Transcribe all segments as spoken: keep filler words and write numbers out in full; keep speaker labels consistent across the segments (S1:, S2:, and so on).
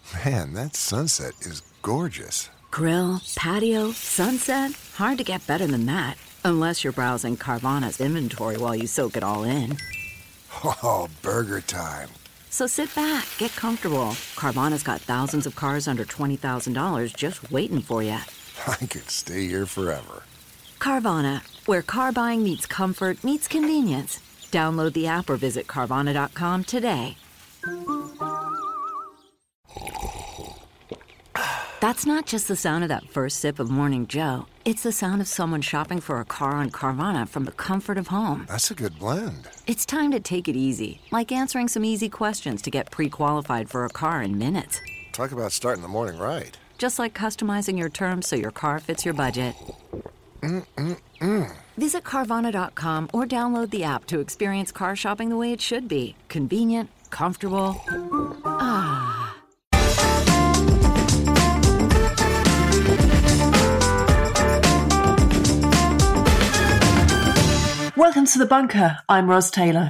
S1: Man, that sunset is gorgeous.
S2: Grill, patio, sunset. Hard to get better than that. Unless you're browsing Carvana's inventory while you soak it all in.
S1: Oh, burger time.
S2: So sit back, get comfortable. Carvana's got thousands of cars under twenty thousand dollars just waiting for you.
S1: I could stay here forever.
S2: Carvana, where car buying meets comfort, meets convenience. Download the app or visit Carvana dot com today. That's not just the sound of that first sip of Morning Joe. It's the sound of someone shopping for a car on Carvana from the comfort of home.
S1: That's a good blend.
S2: It's time to take it easy, like answering some easy questions to get pre-qualified for a car in minutes.
S1: Talk about starting the morning right.
S2: Just like customizing your terms so your car fits your budget.
S1: Mm-mm-mm.
S2: Visit Carvana dot com or download the app to experience car shopping the way it should be. Convenient, comfortable. Ah.
S3: Welcome to The Bunker. I'm Ros Taylor.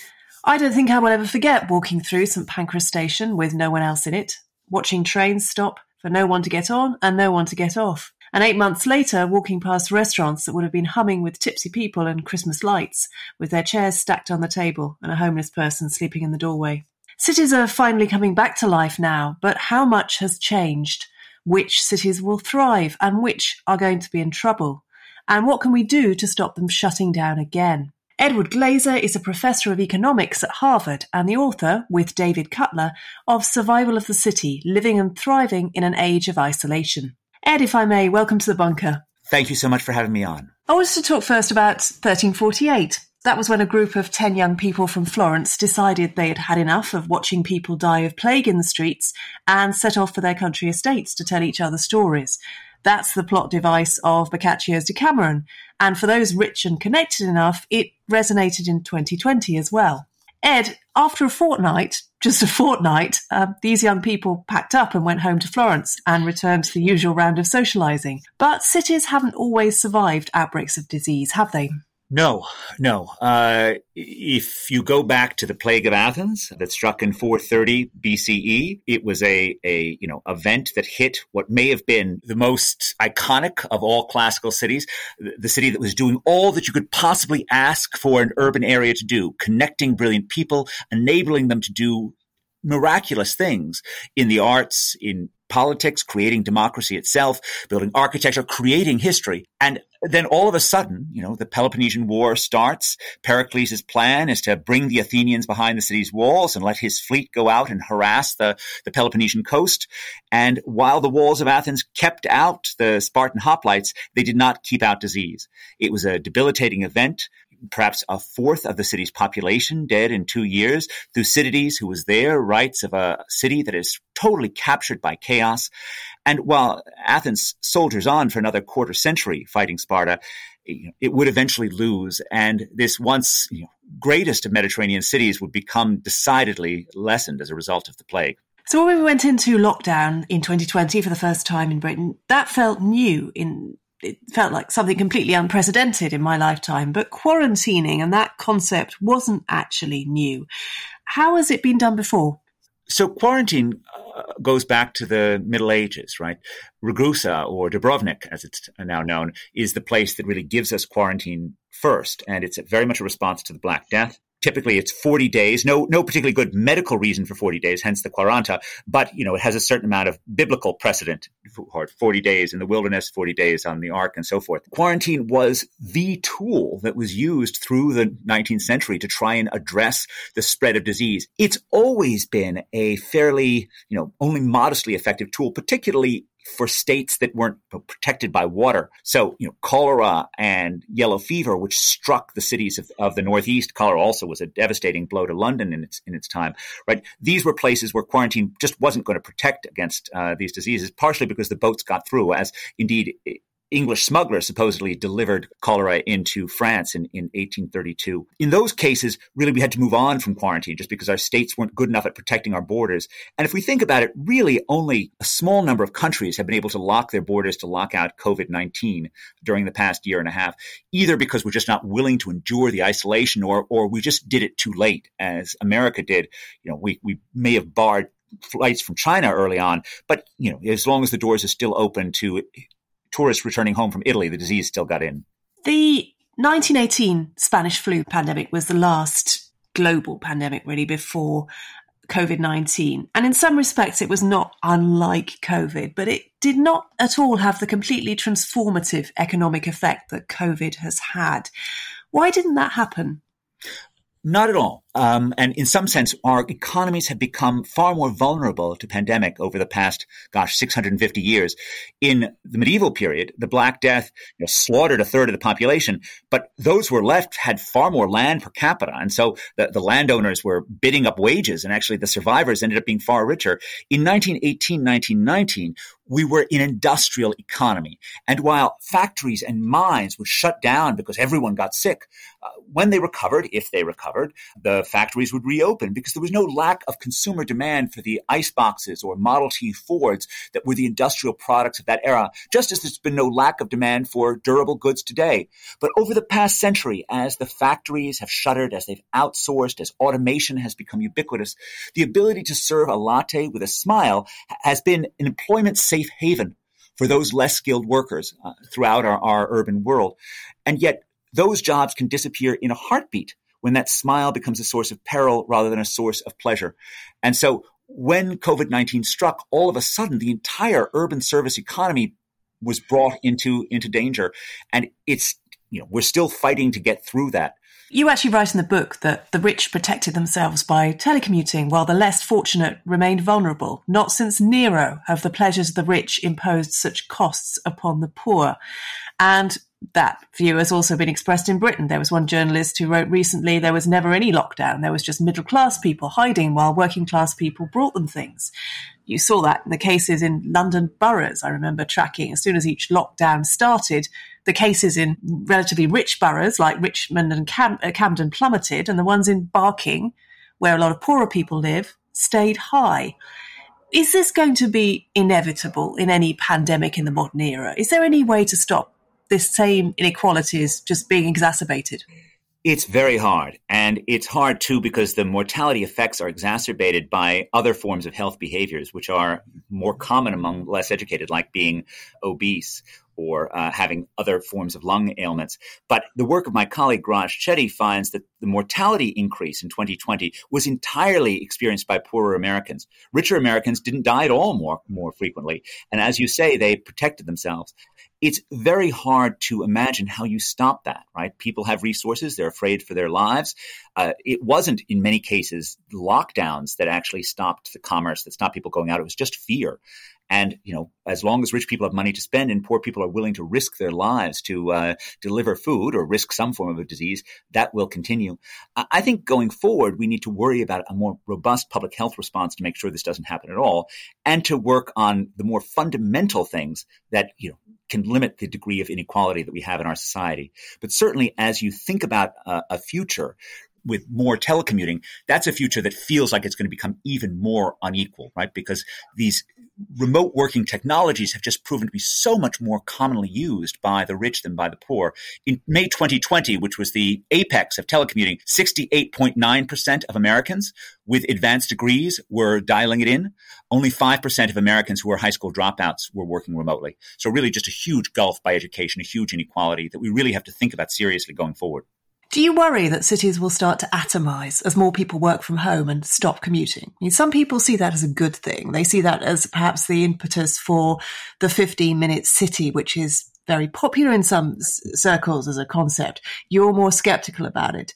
S3: I don't think I will ever forget walking through St Pancras Station with no one else in it, watching trains stop for no one to get on and no one to get off. And eight months later, walking past restaurants that would have been humming with tipsy people and Christmas lights, with their chairs stacked on the table and a homeless person sleeping in the doorway. Cities are finally coming back to life now, but how much has changed? Which cities will thrive and which are going to be in trouble? And what can we do to stop them shutting down again? Edward Glaser is a professor of economics at Harvard and the author, with David Cutler, of Survival of the City, Living and Thriving in an Age of Isolation. Ed, if I may, welcome to The Bunker.
S4: Thank you so much for having me on.
S3: I wanted to talk first about thirteen forty-eight. That was when a group of ten young people from Florence decided they had had enough of watching people die of plague in the streets and set off for their country estates to tell each other stories. That's the plot device of Boccaccio's Decameron, and for those rich and connected enough, it resonated in twenty twenty as well. Ed, after a fortnight, just a fortnight, uh, these young people packed up and went home to Florence and returned to the usual round of socialising. But cities haven't always survived outbreaks of disease, have they?
S4: No, no. Uh, if you go back to the plague of Athens that struck in four thirty B C E, it was a, a you know event that hit what may have been the most iconic of all classical cities, the city that was doing all that you could possibly ask for an urban area to do, connecting brilliant people, enabling them to do miraculous things in the arts, in politics, creating democracy itself, building architecture, creating history. And then all of a sudden, you know, the Peloponnesian War starts. Pericles' plan is to bring the Athenians behind the city's walls and let his fleet go out and harass the, the Peloponnesian coast. And while the walls of Athens kept out the Spartan hoplites, they did not keep out disease. It was a debilitating event. Perhaps a fourth of the city's population dead in two years. Thucydides, who was there, writes of a city that is totally captured by chaos. And while Athens soldiers on for another quarter century fighting Sparta, it would eventually lose. And this once you know, greatest of Mediterranean cities would become decidedly lessened as a result of the plague.
S3: So when we went into lockdown in twenty twenty for the first time in Britain, that felt new in It felt like something completely unprecedented in my lifetime, but quarantining and that concept wasn't actually new. How has it been done before?
S4: So quarantine uh, goes back to the Middle Ages, right? Ragusa, or Dubrovnik, as it's now known, is the place that really gives us quarantine first. And it's very much a response to the Black Death. Typically, it's forty days. No, no particularly good medical reason for forty days, hence the quaranta. But, you know, it has a certain amount of biblical precedent for forty days in the wilderness, forty days on the ark, and so forth. Quarantine was the tool that was used through the nineteenth century to try and address the spread of disease. It's always been a fairly, you know, only modestly effective tool, particularly for states that weren't protected by water. So, you know, cholera and yellow fever, which struck the cities of, of the Northeast. Cholera also was a devastating blow to London in its in its time, right? These were places where quarantine just wasn't going to protect against uh, these diseases, partially because the boats got through, as indeed English smugglers supposedly delivered cholera into France in, in eighteen thirty-two. In those cases, really, we had to move on from quarantine just because our states weren't good enough at protecting our borders. And if we think about it, really only a small number of countries have been able to lock their borders to lock out COVID nineteen during the past year and a half, either because we're just not willing to endure the isolation or or we just did it too late, as America did. You know, we, we may have barred flights from China early on. But, you know, as long as the doors are still open to tourists returning home from Italy, the disease still got in.
S3: The nineteen eighteen Spanish flu pandemic was the last global pandemic, really, before COVID nineteen. And in some respects, it was not unlike COVID, but it did not at all have the completely transformative economic effect that COVID has had. Why didn't that happen?
S4: Not at all. Um, and in some sense, our economies have become far more vulnerable to pandemic over the past, gosh, six hundred fifty years. In the medieval period, the Black Death you know, slaughtered a third of the population, but those who were left had far more land per capita. And so the, the landowners were bidding up wages, and actually the survivors ended up being far richer. In nineteen eighteen, nineteen nineteen, we were in an industrial economy. And while factories and mines would shut down because everyone got sick, uh, when they recovered, if they recovered, the factories would reopen because there was no lack of consumer demand for the ice boxes or Model T Fords that were the industrial products of that era, just as there's been no lack of demand for durable goods today. But over the past century, as the factories have shuttered, as they've outsourced, as automation has become ubiquitous, the ability to serve a latte with a smile has been an employment safe haven for those less skilled workers uh, throughout our, our urban world. And yet those jobs can disappear in a heartbeat when that smile becomes a source of peril rather than a source of pleasure. And so when COVID nineteen struck, all of a sudden, the entire urban service economy was brought into, into danger. And it's, you know, we're still fighting to get through that.
S3: You actually write in the book that the rich protected themselves by telecommuting while the less fortunate remained vulnerable. Not since Nero have the pleasures of the rich imposed such costs upon the poor. And that view has also been expressed in Britain. There was one journalist who wrote recently there was never any lockdown. There was just middle-class people hiding while working-class people brought them things. You saw that in the cases in London boroughs. I remember tracking as soon as each lockdown started, the cases in relatively rich boroughs like Richmond and Cam- uh, Camden plummeted, and the ones in Barking, where a lot of poorer people live, stayed high. Is this going to be inevitable in any pandemic in the modern era? Is there any way to stop this same inequalities just being exacerbated?
S4: It's very hard. And it's hard, too, because the mortality effects are exacerbated by other forms of health behaviors, which are more common among less educated, like being obese or uh, having other forms of lung ailments. But the work of my colleague Raj Chetty finds that the mortality increase in twenty twenty was entirely experienced by poorer Americans. Richer Americans didn't die at all more, more frequently. And as you say, they protected themselves. It's very hard to imagine how you stop that, right? People have resources. They're afraid for their lives. Uh, it wasn't, in many cases, lockdowns that actually stopped the commerce, that stopped people going out. It was just fear. And, you know, as long as rich people have money to spend and poor people are willing to risk their lives to uh, deliver food or risk some form of a disease, that will continue. I think going forward, we need to worry about a more robust public health response to make sure this doesn't happen at all, and to work on the more fundamental things that, you know, can limit the degree of inequality that we have in our society. But certainly as you think about uh, a future with more telecommuting, that's a future that feels like it's going to become even more unequal, right? Because these remote working technologies have just proven to be so much more commonly used by the rich than by the poor. In May twenty twenty, which was the apex of telecommuting, sixty-eight point nine percent of Americans with advanced degrees were dialing it in. Only five percent of Americans who were high school dropouts were working remotely. So really just a huge gulf by education, a huge inequality that we really have to think about seriously going forward.
S3: Do you worry that cities will start to atomise as more people work from home and stop commuting? I mean, some people see that as a good thing. They see that as perhaps the impetus for the fifteen-minute city, which is very popular in some s- circles as a concept. You're more sceptical about it.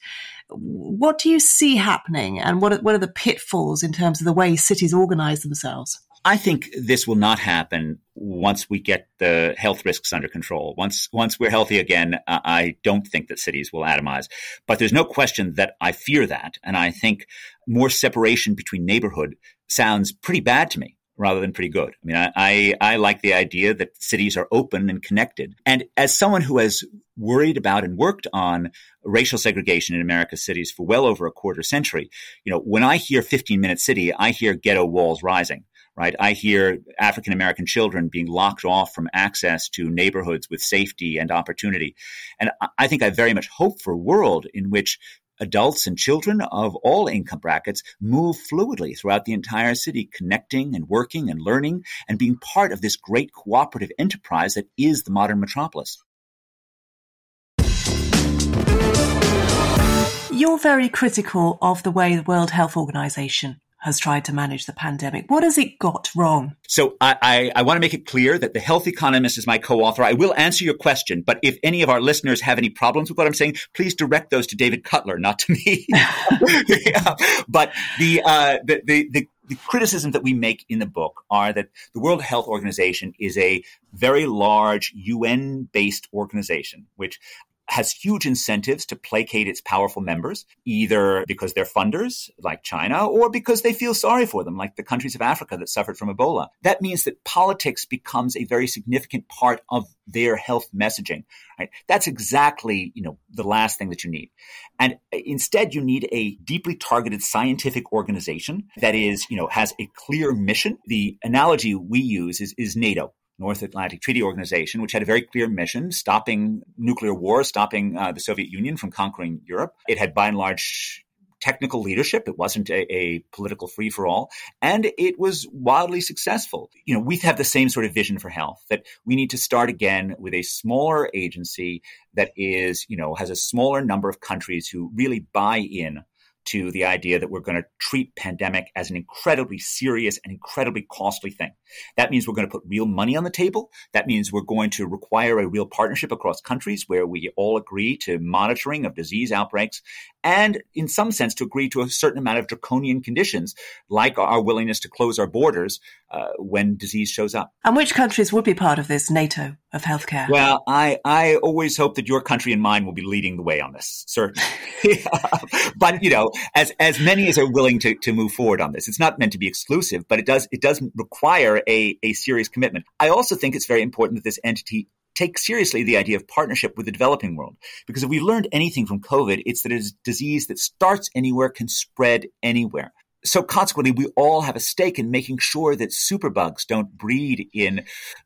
S3: What do you see happening, and what are, what are the pitfalls in terms of the way cities organise themselves?
S4: I think this will not happen once we get the health risks under control. Once once we're healthy again, uh, I don't think that cities will atomize. But there's no question that I fear that. And I think more separation between neighborhood sounds pretty bad to me rather than pretty good. I mean, I, I, I like the idea that cities are open and connected. And as someone who has worried about and worked on racial segregation in America's cities for well over a quarter century, you know, when I hear fifteen-minute city, I hear ghetto walls rising. Right. I hear African-American children being locked off from access to neighborhoods with safety and opportunity. And I think I very much hope for a world in which adults and children of all income brackets move fluidly throughout the entire city, connecting and working and learning and being part of this great cooperative enterprise that is the modern metropolis.
S3: You're very critical of the way the World Health Organization has tried to manage the pandemic. What has it got wrong?
S4: So I, I, I want to make it clear that The Health Economist is my co-author. I will answer your question, but if any of our listeners have any problems with what I'm saying, please direct those to David Cutler, not to me. yeah. But the, uh, the, the, the The criticisms that we make in the book are that the World Health Organization is a very large U N-based organization, which has huge incentives to placate its powerful members, either because they're funders, like China, or because they feel sorry for them, like the countries of Africa that suffered from Ebola. That means that politics becomes a very significant part of their health messaging. Right? That's exactly, you know, the last thing that you need. And instead, you need a deeply targeted scientific organization that is, you know, has a clear mission. The analogy we use is, is NATO. North Atlantic Treaty Organization, which had a very clear mission, stopping nuclear war, stopping uh, the Soviet Union from conquering Europe. It had, by and large, technical leadership. It wasn't a, a political free-for-all, and it was wildly successful. You know, we have the same sort of vision for health, that we need to start again with a smaller agency that is, you know, has a smaller number of countries who really buy in to the idea that we're going to treat pandemic as an incredibly serious and incredibly costly thing. That means we're going to put real money on the table. That means we're going to require a real partnership across countries where we all agree to monitoring of disease outbreaks and, in some sense, to agree to a certain amount of draconian conditions, like our willingness to close our borders uh, when disease shows up.
S3: And which countries would be part of this NATO of healthcare?
S4: Well, I, I always hope that your country and mine will be leading the way on this, certainly. But, you know, as as many as are willing to, to move forward on this. It's not meant to be exclusive, but it does it does require a, a serious commitment. I also think it's very important that this entity take seriously the idea of partnership with the developing world. Because if we learned anything from COVID, it's that it is a disease that starts anywhere, can spread anywhere. So consequently, we all have a stake in making sure that superbugs don't breed in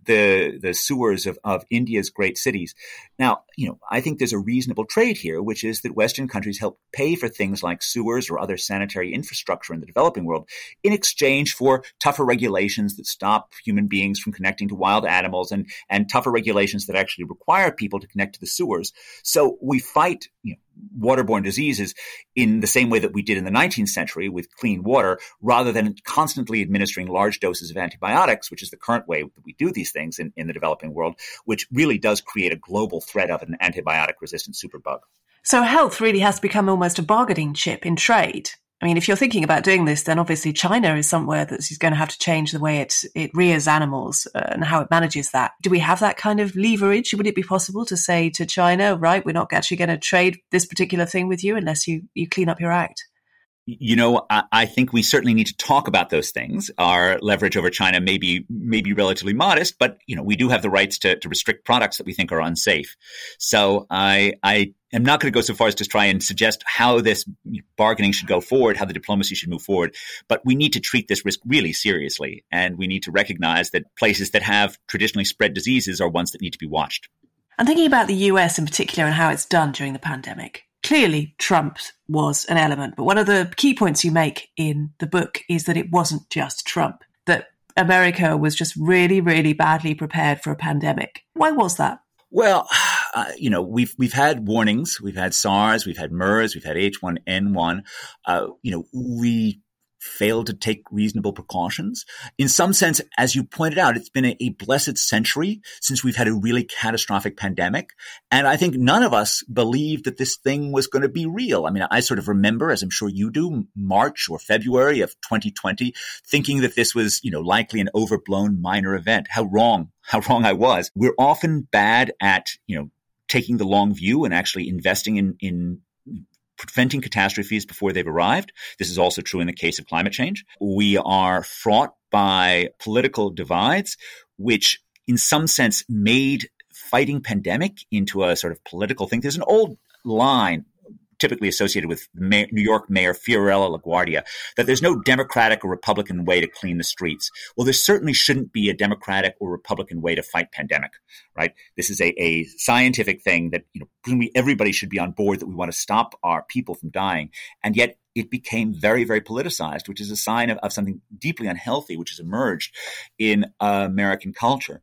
S4: the the sewers of, of India's great cities. Now, you know, I think there's a reasonable trade here, which is that Western countries help pay for things like sewers or other sanitary infrastructure in the developing world in exchange for tougher regulations that stop human beings from connecting to wild animals and, and tougher regulations that actually require people to connect to the sewers. So we fight, you know, waterborne diseases in the same way that we did in the nineteenth century with clean water, rather than constantly administering large doses of antibiotics, which is the current way that we do these things in, in the developing world, which really does create a global threat of an antibiotic-resistant superbug.
S3: So health really has become almost a bargaining chip in trade. I mean, if you're thinking about doing this, then obviously China is somewhere that is going to have to change the way it, it rears animals uh, and how it manages that. Do we have that kind of leverage? Would it be possible to say to China, right, we're not actually going to trade this particular thing with you unless you, you clean up your act?
S4: You know, I, I think we certainly need to talk about those things. Our leverage over China may be, may be relatively modest, but, you know, we do have the rights to, to restrict products that we think are unsafe. So I, I am not going to go so far as to try and suggest how this bargaining should go forward, how the diplomacy should move forward. But we need to treat this risk really seriously. And we need to recognize that places that have traditionally spread diseases are ones that need to be watched.
S3: I'm thinking about the U S in particular and how it's done during the pandemic. Clearly, Trump was an element, but one of the key points you make in the book is that it wasn't just Trump, that America was just really, really badly prepared for a pandemic. Why was that?
S4: Well, uh, you know, we've we've had warnings. We've had SARS, we've had MERS, we've had H one N one. Uh, you know, we failed to take reasonable precautions. In some sense, as you pointed out, it's been a, a blessed century since we've had a really catastrophic pandemic. And I think none of us believed that this thing was going to be real. I mean, I sort of remember, as I'm sure you do, March or February of twenty twenty, thinking that this was, you know, likely an overblown minor event. How wrong, how wrong I was. We're often bad at, you know, taking the long view and actually investing in, in preventing catastrophes before they've arrived. This is also true in the case of climate change. We are fraught by political divides, which in some sense made fighting pandemic into a sort of political thing. There's an old line typically associated with May- New York Mayor Fiorello LaGuardia, that there's no Democratic or Republican way to clean the streets. Well, there certainly shouldn't be a Democratic or Republican way to fight pandemic, right? This is a, a scientific thing that, you know, presumably everybody should be on board, that we want to stop our people from dying. And yet it became very, very politicized, which is a sign of, of something deeply unhealthy, which has emerged in uh, American culture.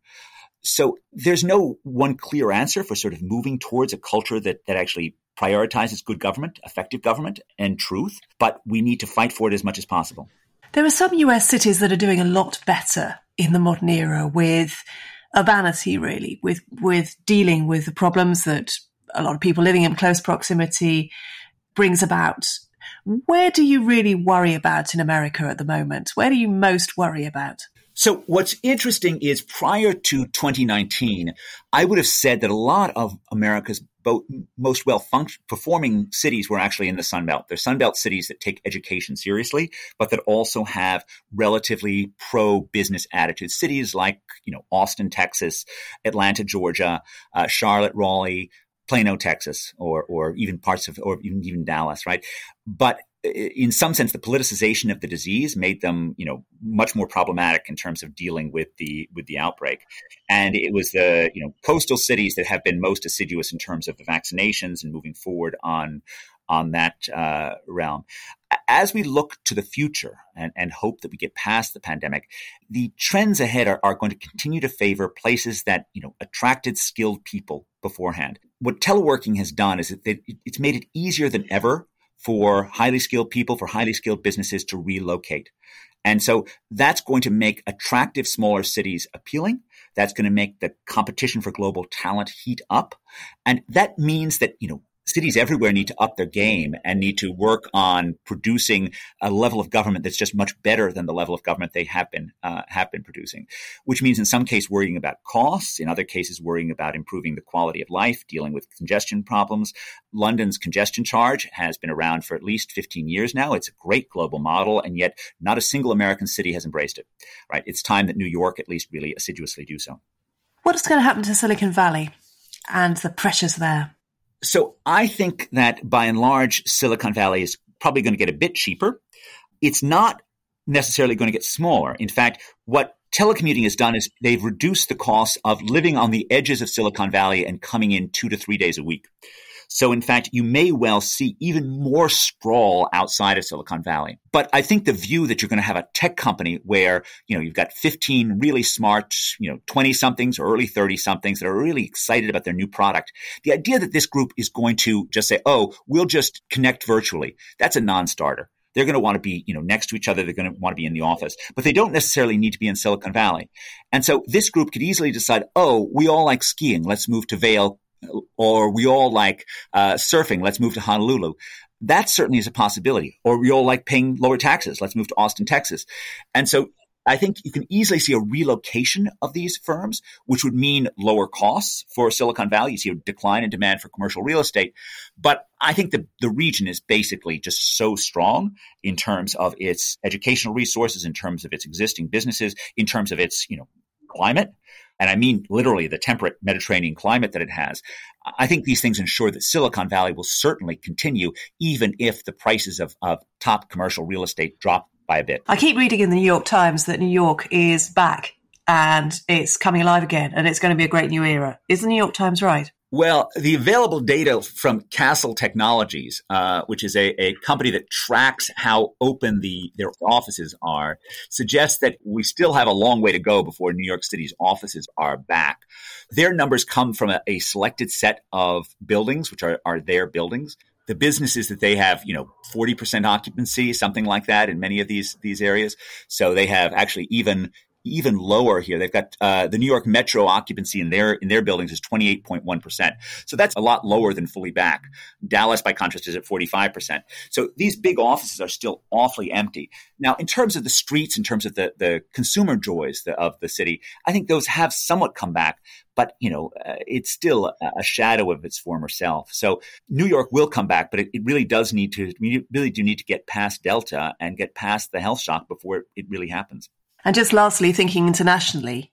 S4: So there's no one clear answer for sort of moving towards a culture that, that actually prioritizes good government, effective government, and truth, but we need to fight for it as much as possible.
S3: There are some U S cities that are doing a lot better in the modern era with urbanity, really, with, with dealing with the problems that a lot of people living in close proximity brings about. Where do you really worry about in America at the moment? Where do you most worry about?
S4: So what's interesting is prior to twenty nineteen, I would have said that a lot of America's bo- most well-performing cities were actually in the Sun Belt. They're Sun Belt cities that take education seriously, but that also have relatively pro-business attitudes. Cities like, you know, Austin, Texas, Atlanta, Georgia, uh, Charlotte, Raleigh, Plano, Texas, or or even parts of, or even, even Dallas, right? But in some sense, the politicization of the disease made them, you know, much more problematic in terms of dealing with the with the outbreak. And it was the, you know, coastal cities that have been most assiduous in terms of the vaccinations and moving forward on on that uh, realm. As we look to the future and, and hope that we get past the pandemic, the trends ahead are, are going to continue to favor places that, you know, attracted skilled people beforehand. What teleworking has done is that it's made it easier than ever for highly skilled people, for highly skilled businesses to relocate. And so that's going to make attractive smaller cities appealing. That's going to make the competition for global talent heat up. And that means that, you know, cities everywhere need to up their game and need to work on producing a level of government that's just much better than the level of government they have been uh, have been producing, which means in some cases worrying about costs, in other cases worrying about improving the quality of life, dealing with congestion problems. London's congestion charge has been around for at least fifteen years now. It's a great global model, and yet not a single American city has embraced it. Right? It's time that New York at least really assiduously do so.
S3: What is going to happen to Silicon Valley and the pressures there?
S4: So I think that by and large, Silicon Valley is probably going to get a bit cheaper. It's not necessarily going to get smaller. In fact, what telecommuting has done is they've reduced the cost of living on the edges of Silicon Valley and coming in two to three days a week. So in fact, you may well see even more sprawl outside of Silicon Valley. But I think the view that you're going to have a tech company where, you know, you've got fifteen really smart, you know, twenty somethings or early thirty somethings that are really excited about their new product. The idea that this group is going to just say, oh, we'll just connect virtually. That's a non-starter. They're going to want to be, you know, next to each other. They're going to want to be in the office, but they don't necessarily need to be in Silicon Valley. And so this group could easily decide, oh, we all like skiing. Let's move to Vail. Or we all like uh, surfing. Let's move to Honolulu. That certainly is a possibility. Or we all like paying lower taxes. Let's move to Austin, Texas. And so I think you can easily see a relocation of these firms, which would mean lower costs for Silicon Valley. You see a decline in demand for commercial real estate. But I think the, the region is basically just so strong in terms of its educational resources, in terms of its existing businesses, in terms of its, you know, climate. And I mean literally the temperate Mediterranean climate that it has. I think these things ensure that Silicon Valley will certainly continue, even if the prices of, of top commercial real estate drop by a bit.
S3: I keep reading in the New York Times that New York is back and it's coming alive again and it's going to be a great new era. Is the New York Times right?
S4: Well, the available data from Castle Technologies, uh, which is a, a company that tracks how open the their offices are, suggests that we still have a long way to go before New York City's offices are back. Their numbers come from a, a selected set of buildings, which are, are their buildings. The businesses that they have, you know, forty percent occupancy, something like that in many of these these areas. So they have actually even even lower here. They've got uh, the New York Metro occupancy in their in their buildings is twenty-eight point one percent. So that's a lot lower than fully back. Dallas, by contrast, is at forty-five percent. So these big offices are still awfully empty. Now, in terms of the streets, in terms of the, the consumer joys of the city, I think those have somewhat come back. But, you know, uh, it's still a, a shadow of its former self. So New York will come back, but it, it really does need to, we really do need to get past Delta and get past the health shock before it really happens.
S3: And just lastly, thinking internationally,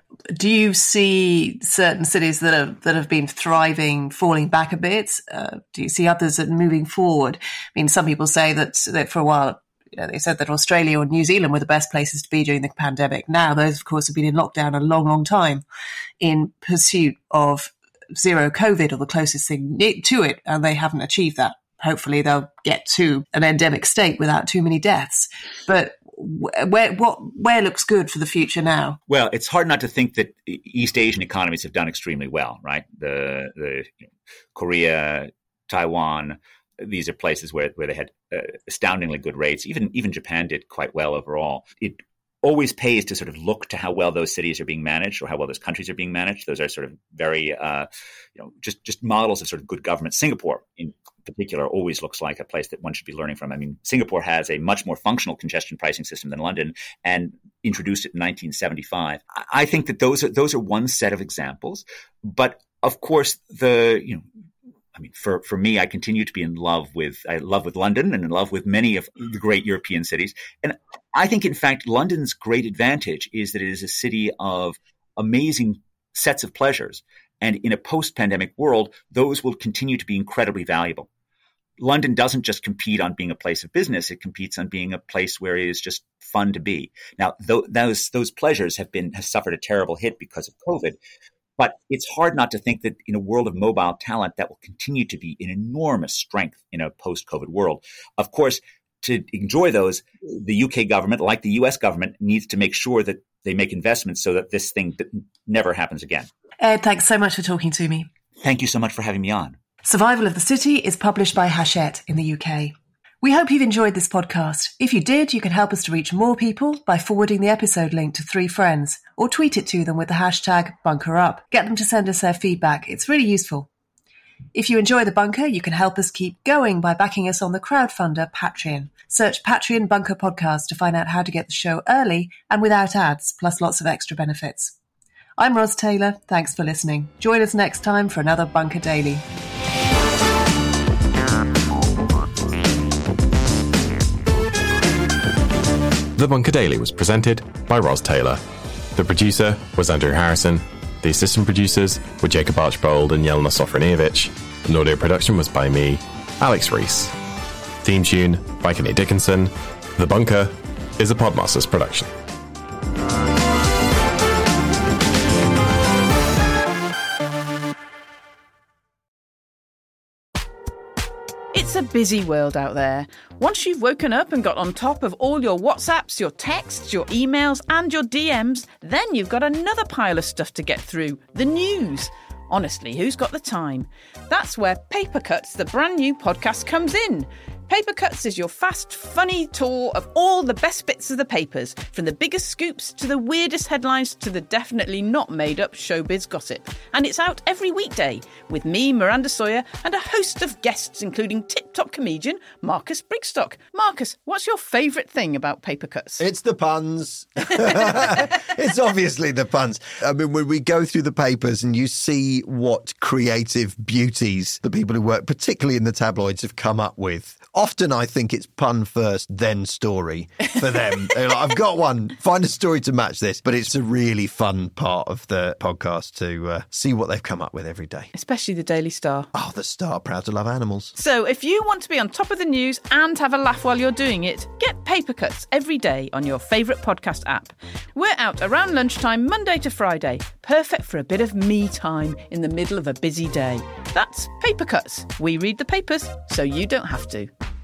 S3: Do you see certain cities that have that have been thriving falling back a bit? Uh, do you see others that are moving forward? I mean, some people say that that for a while, you know, they said that Australia or New Zealand were the best places to be during the pandemic. Now, those, of course, have been in lockdown a long, long time in pursuit of zero COVID or the closest thing to it, and they haven't achieved that. Hopefully, they'll get to an endemic state without too many deaths. But where what where looks good for the future now?
S4: Well, it's hard not to think that East Asian economies have done extremely well, right? The the you know, Korea, Taiwan, these are places where, where they had uh, astoundingly good rates. Even even Japan did quite well overall. It always pays to sort of look to how well those cities are being managed or how well those countries are being managed. Those are sort of very, uh, you know, just, just models of sort of good government. Singapore, in particular, always looks like a place that one should be learning from. I mean, Singapore has a much more functional congestion pricing system than London and introduced it in nineteen seventy-five. I think that those are those are one set of examples. But of course, the you know. I mean, for, for me, I continue to be in love with, I love with London and in love with many of the great European cities. And I think, in fact, London's great advantage is that it is a city of amazing sets of pleasures. And in a post-pandemic world, those will continue to be incredibly valuable. London doesn't just compete on being a place of business. It competes on being a place where it is just fun to be. Now, th- those, those pleasures have been, have suffered a terrible hit because of COVID. But it's hard not to think that in a world of mobile talent, that will continue to be an enormous strength in a post-COVID world. Of course, to enjoy those, the U K government, like the U S government, needs to make sure that they make investments so that this thing never happens again.
S3: Ed, thanks so much for talking to me.
S4: Thank you so much for having me on.
S3: Survival of the City is published by Hachette in the U K. We hope you've enjoyed this podcast. If you did, you can help us to reach more people by forwarding the episode link to three friends or tweet it to them with the hashtag BunkerUp. Get them to send us their feedback. It's really useful. If you enjoy The Bunker, you can help us keep going by backing us on the crowdfunder Patreon. Search Patreon Bunker Podcast to find out how to get the show early and without ads, plus lots of extra benefits. I'm Ros Taylor. Thanks for listening. Join us next time for another Bunker Daily.
S5: The Bunker Daily was presented by Ros Taylor. The producer was Andrew Harrison. The assistant producers were Jacob Archbold and Yelena Sofronievich. And audio production was by me, Alex Reese. Theme tune by Kenny Dickinson. The Bunker is a Podmasters production.
S6: It's a busy world out there. Once you've woken up and got on top of all your WhatsApps, your texts, your emails and your D Ms, then you've got another pile of stuff to get through, the news. Honestly, who's got the time? That's where Paper Cuts, the brand new podcast, comes in. Paper Cuts is your fast, funny tour of all the best bits of the papers, from the biggest scoops to the weirdest headlines to the definitely not made-up showbiz gossip. And it's out every weekday, with me, Miranda Sawyer, and a host of guests, including tip-top comedian Marcus Brigstock. Marcus, what's your favourite thing about Paper Cuts?
S7: It's the puns. It's obviously the puns. I mean, when we go through the papers and you see what creative beauties the people who work, particularly in the tabloids, have come up with. Often I think it's pun first, then story for them. They're like, I've got one, find a story to match this. But it's a really fun part of the podcast to uh, see what they've come up with every day.
S6: Especially the Daily Star.
S7: Oh, the Star, proud to love animals.
S6: So if you want to be on top of the news and have a laugh while you're doing it, get Paper Cuts every day on your favourite podcast app. We're out around lunchtime, Monday to Friday. Perfect for a bit of me time in the middle of a busy day. That's Paper Cuts. We read the papers so you don't have to.